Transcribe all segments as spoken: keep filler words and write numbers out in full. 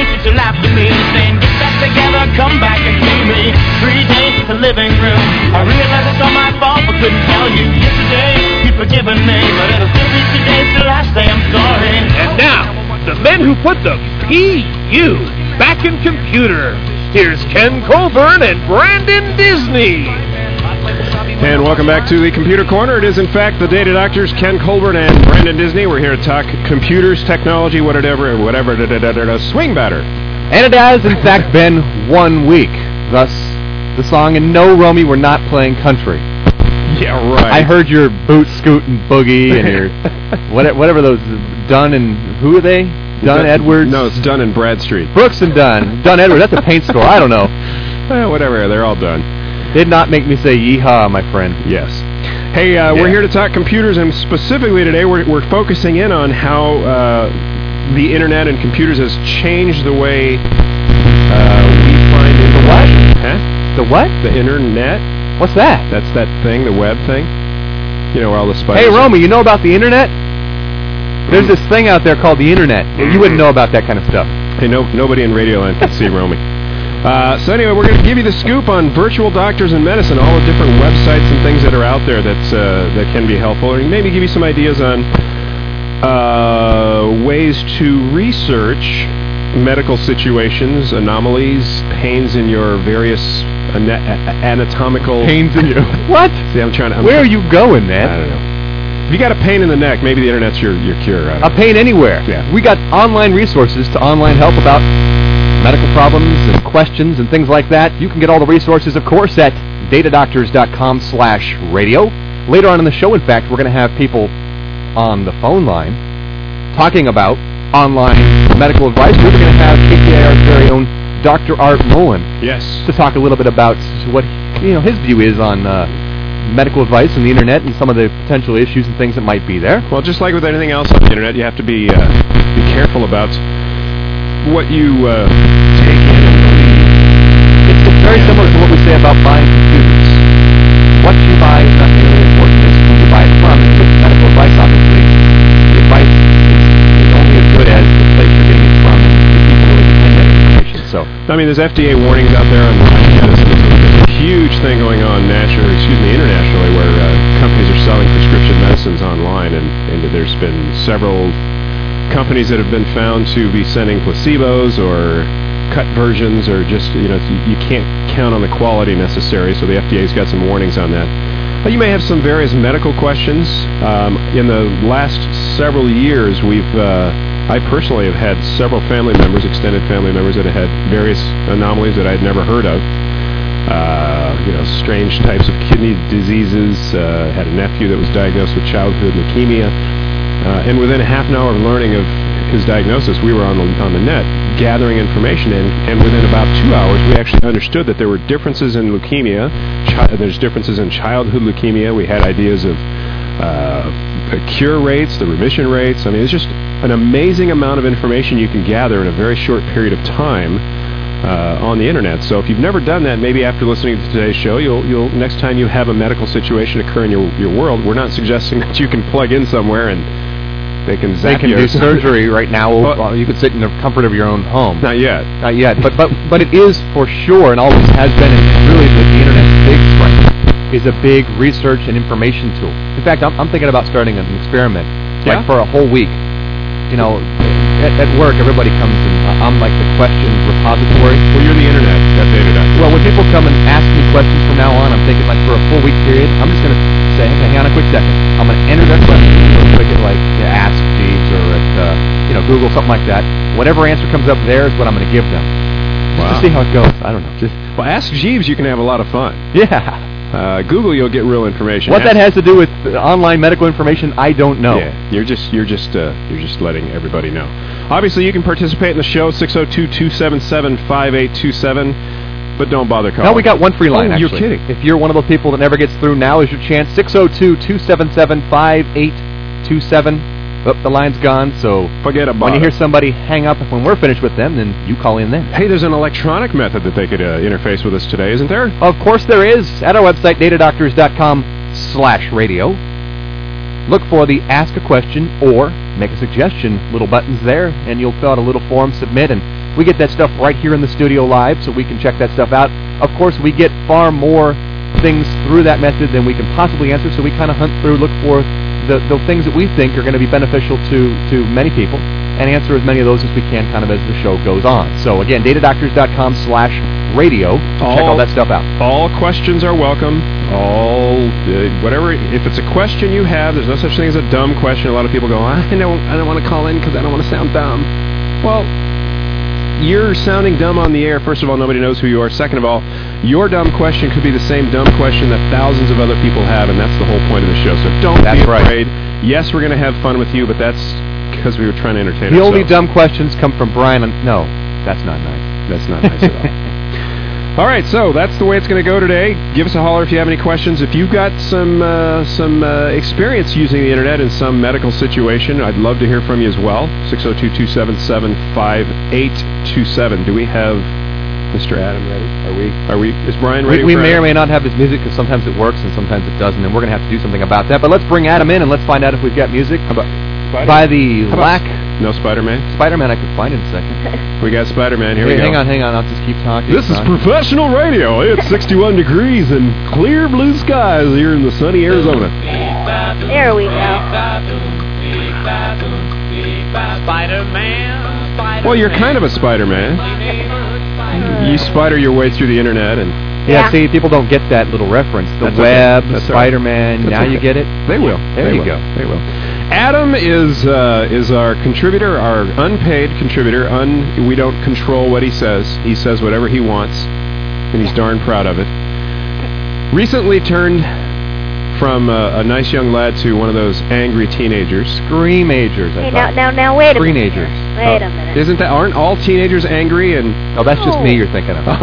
and she laughed at me, saying, get back together, come back and see me. Three days in the living room. I realized it's all my fault, but couldn't tell you. Yesterday, you'd forgiven me, but it'll still be two days till I say I'm sorry. And now, the men who put the P U back in computer. Here's Ken Colburn and Brandon Disney. And welcome back to the Computer Corner. It is, in fact, the Data Doctors, Ken Colburn and Brandon Disney. We're here to talk computers, technology, whatever, whatever, da, da, da, da, da, swing batter. And it has, in fact, been one week. Thus, the song, and no, Romy, we're not playing country. Yeah, right. I heard your boot, scoot, and boogie, and your what, whatever those, Dunn and, who are they? Dunn, Dun, Edwards? No, it's Dunn and Bradstreet. Brooks and Dunn. Dunn Edwards, that's a paint store. I don't know. Eh, whatever, they're all done. Did not make me say yeehaw, my friend. Yes. Hey, uh, yeah. We're here to talk computers, and specifically today we're, we're focusing in on how uh, the Internet and computers has changed the way uh, we find information. The what? Huh? The what? The Internet. What's that? That's that thing, the web thing. You know, where all the spiders... Hey, Romy, you know about the Internet? There's this thing out there called the Internet. You wouldn't know about that kind of stuff. Hey, no, nobody in Radioland can see Romy. Uh, so anyway, we're going to give you the scoop on virtual doctors in medicine, all the different websites and things that are out there that uh, that can be helpful, and maybe give you some ideas on uh, ways to research medical situations, anomalies, pains in your various ana- anatomical... Pains in your... What? See, I'm trying to... I'm Where trying, are you going, man? I don't know. If you got a pain in the neck, maybe the Internet's your, your cure. I don't a know. pain anywhere. Yeah. We got online resources to online help about medical problems and questions and things like that. You can get all the resources, of course, at datadoctors.com slash radio. Later on in the show, in fact, we're going to have people on the phone line talking about online medical advice. We're going to have K P I R's very own Doctor Art Mullen. Yes. To talk a little bit about what you know his view is on uh, medical advice and the Internet and some of the potential issues and things that might be there. Well, just like with anything else on the Internet, you have to be uh, be careful about what you uh, take in and believe. It's very yeah. similar to what we say about buying computers. What you buy is not nearly as important as who you buy it from. And with medical advice, obviously, the advice is, is only as good as the place you're getting it from and the people who obtain that information. So, I mean, there's F D A warnings out there on medicine. There's a huge thing going on nationally, excuse me, internationally, where uh, companies are selling prescription medicines online, and, and there's been several companies that have been found to be sending placebos or cut versions, or just, you know, you, you can't count on the quality necessary, so the F D A's got some warnings on that. But you may have some various medical questions. Um, in the last several years, we've, uh, I personally have had several family members, extended family members, that have had various anomalies that I'd never heard of. Uh, you know, strange types of kidney diseases. Uh, had a nephew that was diagnosed with childhood leukemia. Uh, and within a half an hour of learning of his diagnosis, we were on the, on the net gathering information, and, and within about two hours, we actually understood that there were differences in leukemia. Chi- there's differences in childhood leukemia. We had ideas of uh, cure rates, the remission rates. I mean, it's just an amazing amount of information you can gather in a very short period of time uh, on the Internet. So if you've never done that, maybe after listening to today's show, you'll, you'll next time you have a medical situation occur in your, your world, we're not suggesting that you can plug in somewhere and They can they can do surgery right now. Well, you could sit in the comfort of your own home. Not yet. Not yet. But but but it is for sure, and always has been, and really the, the Internet's big strength is a big research and information tool. In fact, I'm, I'm thinking about starting an experiment, yeah? like for a whole week. You know, at, at work, everybody comes and I'm like the questions repository. Well, you're the Internet. That's Data. Well, when people come and ask me questions from now on, I'm thinking like for a full week period, I'm just going to say, okay, hang on a quick second. I'm going to enter that question real quick at like yeah, Ask Jeeves or at uh, you know Google, something like that. Whatever answer comes up there is what I'm going to give them. Just wow. to see how it goes. I don't know. Just well, Ask Jeeves, you can have a lot of fun. Yeah. Uh, Google, you'll get real information. What Ask that has to do with online medical information, I don't know. Yeah, you're just you're just uh, you're just letting everybody know. Obviously, you can participate in the show six oh two, two seven seven, five eight two seven, but don't bother calling. No, we got one free line. Oh, actually. You're kidding. If you're one of the people that never gets through, now is your chance. six oh two, two seven seven, five eight two seven. Oh, the line's gone, so forget about it. When you hear somebody hang up, when we're finished with them, then you call in then. Hey, there's an electronic method that they could uh, interface with us today, isn't there? Of course there is. At our website, datadoctors.com slash radio. Look for the Ask a Question or Make a Suggestion little buttons there, and you'll fill out a little form, submit, and We get that stuff right here in the studio live, so we can check that stuff out. Of course, we get far more things through that method than we can possibly answer, so we kind of hunt through, look for the, the things that we think are going to be beneficial to, to many people, and answer as many of those as we can kind of as the show goes on. So again, datadoctors.com slash radio. All, Check all that stuff out. All questions are welcome. All, uh, whatever, if it's a question you have, there's no such thing as a dumb question. A lot of people go, I don't, I don't want to call in because I don't want to sound dumb. Well, you're sounding dumb on the air. First of all, nobody knows who you are. Second of all, your dumb question could be the same dumb question that thousands of other people have, and that's the whole point of the show. So don't That's be afraid. right. Yes, we're going to have fun with you, but that's because we were trying to entertain The ourselves. only dumb questions come from Brian. On, no, that's not nice. That's not nice at all. All right, so that's the way it's going to go today. Give us a holler if you have any questions. If you've got some uh, some uh, experience using the Internet in some medical situation, I'd love to hear from you as well. six oh two, two seven seven, five eight two seven. Do we have Mister Adam ready? Are we? Are we? Is Brian ready? We, we for may Adam? or may not have his music because sometimes it works and sometimes it doesn't, and we're going to have to do something about that. But let's bring Adam in and let's find out if we've got music. How about Spider-Man? By the How about lack... No Spider-Man? Spider-Man I could find in a second. We got Spider-Man. Here Hey, we go. hang on, hang on. I'll just keep talking. This is talking. professional radio. It's sixty-one degrees and clear blue skies here in the sunny Arizona. There we go. Spider-Man, Spider-Man. Well, you're kind of a Spider-Man. You spider your way through the Internet, and Yeah, Yeah. see, people don't get that little reference. The That's okay. web, That's all right. Spider-Man. That's Now okay. you get it? they will. There They you will. go. They will. Adam is uh, is our contributor, our unpaid contributor. Un, we don't control what he says. He says whatever he wants, and he's darn proud of it. Recently turned from uh, a nice young lad to one of those angry teenagers. Screamagers, I Hey, now, thought. now, now, wait a minute. Screenagers. Wait Oh, a minute. Isn't that? Aren't all teenagers angry? And Oh, that's just No. me you're thinking of.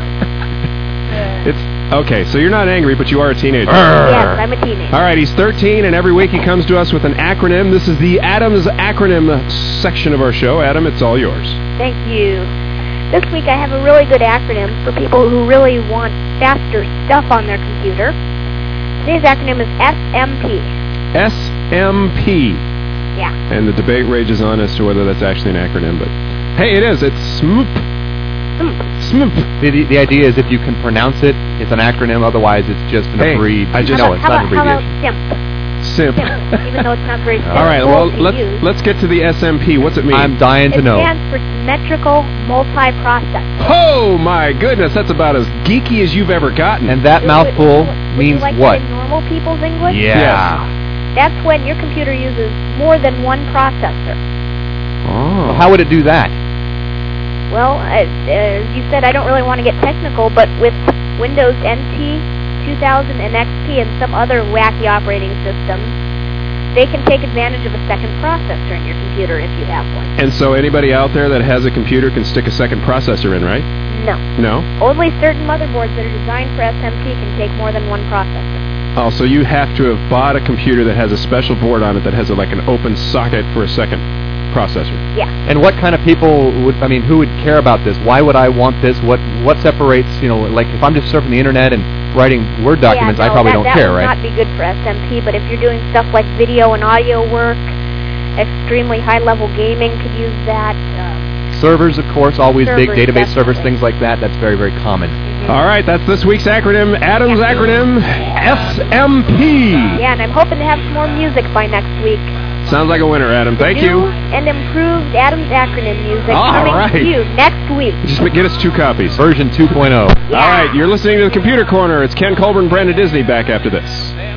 it's okay. So you're not angry, but you are a teenager. Yes, I'm a teenager. All right, he's thirteen, and every week he comes to us with an acronym. This is the Adams acronym section of our show. Adam, it's all yours. Thank you. This week I have a really good acronym for people who really want faster stuff on their computer. Today's acronym is S M P. S M P. Yeah. And the debate rages on as to whether that's actually an acronym, but hey, it is. It's S M P. S M P. The, the, the idea is if you can pronounce it, it's an acronym. Otherwise, it's just an Hey, abbreviation. I just- no, how it's about, not an how about, abbreviation. how about Simp. SIMP? SIMP, even though it's not very simple All right, well, to let's use. let's get to the S M P. What's it mean? I'm dying to It know. stands for Symmetrical Multiprocessor. Oh my goodness, that's about as geeky as you've ever gotten. And that Would- mouthful would, would means you like what? that in normal people's English? Yeah. That's when your computer uses more than one processor. oh. Well, how would it do that? Well, as, as you said, I don't really want to get technical, but with Windows N T, two thousand, and X P, and some other wacky operating systems, they can take advantage of a second processor in your computer if you have one. And so anybody out there that has a computer can stick a second processor in, right? No. No? Only certain motherboards that are designed for S M P can take more than one processor. Oh, so you have to have bought a computer that has a special board on it that has a, like an open socket for a second processor. Yeah. And what kind of people would, I mean, who would care about this? Why would I want this? What what separates, you know, like if I'm just surfing the internet and writing Word documents, yeah, no, I probably that, don't that care, would right? not be good for S M P, but if you're doing stuff like video and audio work, extremely high-level gaming could use that. Um, Servers, of course, always big Servers, database servers, definitely. things like that. That's very, very common. All right, that's this week's acronym, Adam's acronym, S M P. Yeah, and I'm hoping to have some more music by next week. Sounds like a winner, Adam. Thank New you. and improved Adams acronym music All coming right. to you next week. Just get us two copies. Version two point oh. Yeah. All right, you're listening to the Computer Corner. It's Ken Colburn, Brandon Disney, back after this.